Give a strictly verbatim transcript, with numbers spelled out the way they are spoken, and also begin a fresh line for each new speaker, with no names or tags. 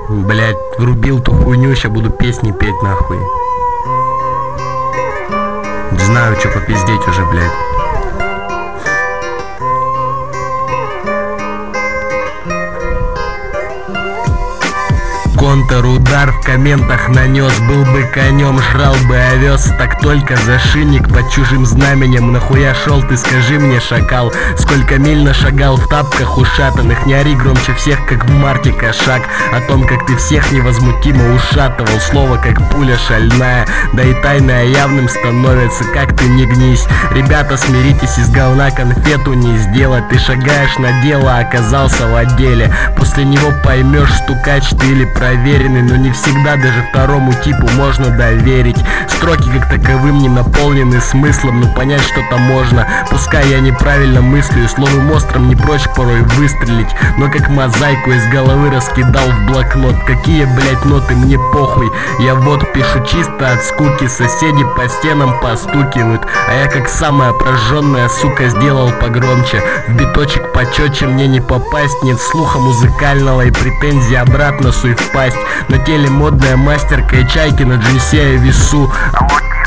Блять, врубил ту хуйню, ща буду песни петь нахуй. Не знаю, что попиздеть уже, блять. Контр-удар в комментах нанес. Был бы конем, жрал бы овес. Так только зашильник под чужим знаменем. Нахуя шел ты, скажи мне, шакал? Сколько миль нашагал в тапках ушатанных. Не ори громче всех, как в марте кошак. О том, как ты всех невозмутимо ушатывал. Слово, как пуля шальная. Да и тайное явным становится, как ты не гнись. Ребята, смиритесь, из говна конфету не сделать. Ты шагаешь на дело, оказался в отделе. После него поймешь, стукач ты или проверенный, но не всегда даже второму типу можно доверить. Строки как таковым не наполнены смыслом, но понять что-то можно. Пускай я неправильно мыслю и словом острым не прочь порой выстрелить, но как мозаику из головы раскидал в блокнот. Какие, блять, ноты, мне похуй. Я вот пишу чисто от скуки. Соседи по стенам постукивают, а я как самая прожженная сука сделал погромче. В биточек почетче мне не попасть. Нет слуха музыкального и претензий обратно суй в пасть. На теле модная мастерка и чайки на джинсе и весу. А вот